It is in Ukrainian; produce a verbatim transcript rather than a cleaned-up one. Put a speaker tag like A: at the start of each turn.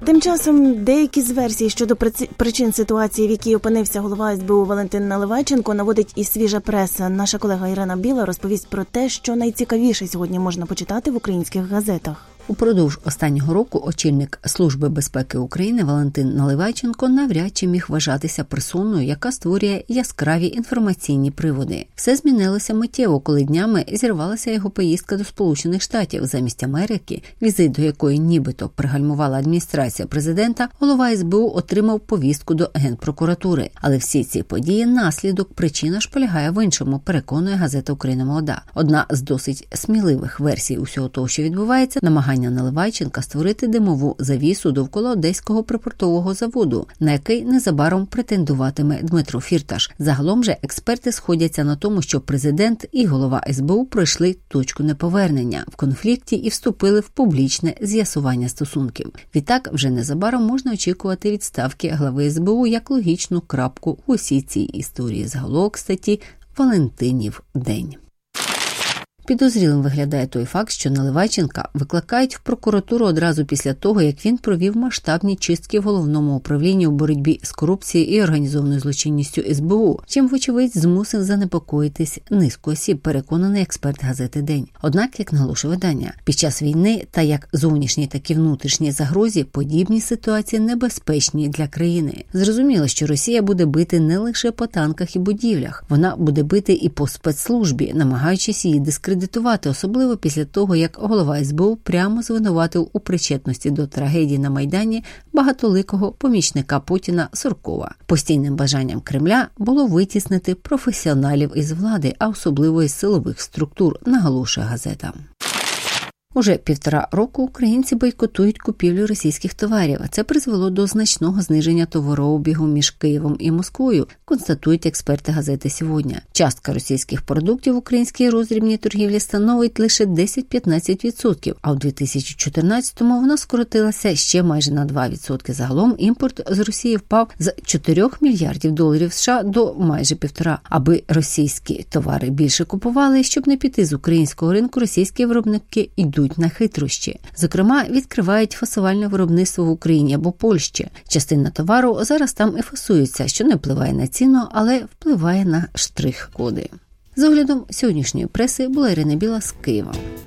A: Тим часом деякі з версій щодо причин ситуації, в якій опинився голова ес бе у Валентин Наливайченко, наводить і свіжа преса. Наша колега Ірина Біла розповість про те, що найцікавіше сьогодні можна почитати в українських газетах.
B: Упродовж останнього року очільник Служби безпеки України Валентин Наливайченко навряд чи міг вважатися персоною, яка створює яскраві інформаційні приводи. Все змінилося миттєво, коли днями зірвалася його поїздка до Сполучених Штатів. Замість Америки, візит до якої нібито пригальмувала адміністрація президента, голова ес бе у отримав повістку до Генпрокуратури. Але всі ці події – наслідок, причина ж полягає в іншому, переконує газета «Україна молода». Одна з досить сміливих версій усього того, що відбувається – намагання Наливайченка створити димову завісу довкола Одеського припортового заводу, на який незабаром претендуватиме Дмитро Фірташ. Загалом же експерти сходяться на тому, що президент і голова ес бе у пройшли точку неповернення в конфлікті і вступили в публічне з'ясування стосунків. Відтак, вже незабаром можна очікувати відставки глави ес бе у як логічну крапку у усій цій історії. Заголовок статті «Валентинів день». Підозрілим виглядає той факт, що Наливайченка викликають в прокуратуру одразу після того, як він провів масштабні чистки в Головному управлінні у боротьбі з корупцією і організованою злочинністю ес бе у, чим, вочевидь, змусив занепокоїтись низку осіб, переконаний експерт газети «День». Однак, як наголошує видання, під час війни та як зовнішній, так і внутрішній загрозі подібні ситуації небезпечні для країни. Зрозуміло, що Росія буде бити не лише по танках і будівлях, вона буде бити і по спецслужбі, намагаючись її дискредитувати. Дискредитувати, особливо після того, як голова ес бе у прямо звинуватив у причетності до трагедії на Майдані багатоликого помічника Путіна Суркова. Постійним бажанням Кремля було витіснити професіоналів із влади, а особливо із силових структур, наголошує газета. Уже півтора року українці бойкотують купівлю російських товарів. Це призвело до значного зниження товарообігу між Києвом і Москвою, констатують експерти газети «Сьогодні». Частка російських продуктів в українській роздрібній торгівлі становить лише десять-п'ятнадцять відсотків, а у дві тисячі чотирнадцятому вона скоротилася ще майже на два відсотки. Загалом імпорт з Росії впав з чотирьох мільярдів доларів США до майже півтора. Аби російські товари більше купували, щоб не піти з українського ринку, російські виробники йдуть на хитрощі. Зокрема, відкривають фасувальне виробництво в Україні або Польщі. Частина товару зараз там і фасується, що не впливає на ціну, але впливає на штрих-коди. З оглядом сьогоднішньої преси була Ірина Біла з Києва.